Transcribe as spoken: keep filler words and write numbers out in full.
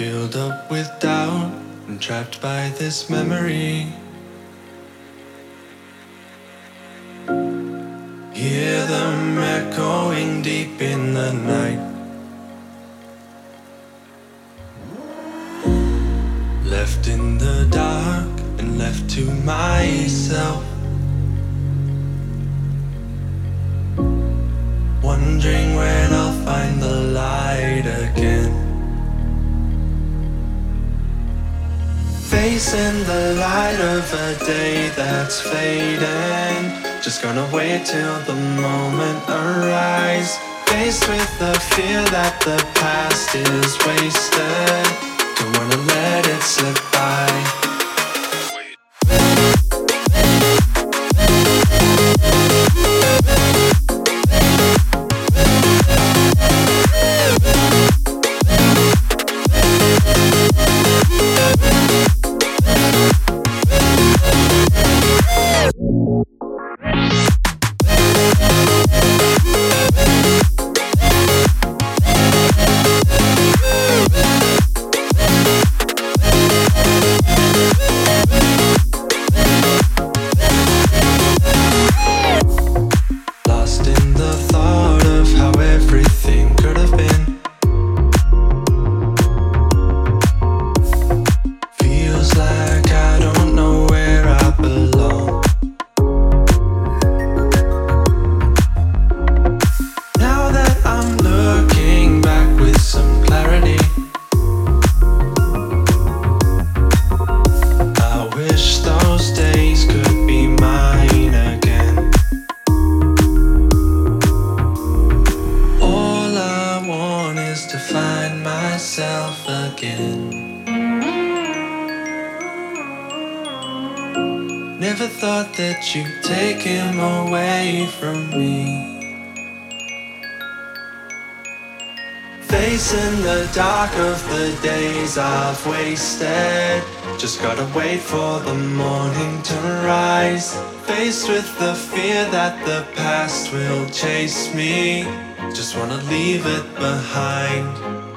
filled up with doubt and trapped by this memory. Hear them echoing deep in the night. Left in the dark and left to myself, wondering when I'll find the light again. Facing the light of a day that's fading, just gonna wait till the moment arrives. Faced with the fear that the past is wasted, don't wanna let it slip by. Never thought that you'd take him away from me. Facing the dark of the days I've wasted, just gotta wait for the morning to rise. Faced with the fear that the past will chase me, just wanna leave it behind.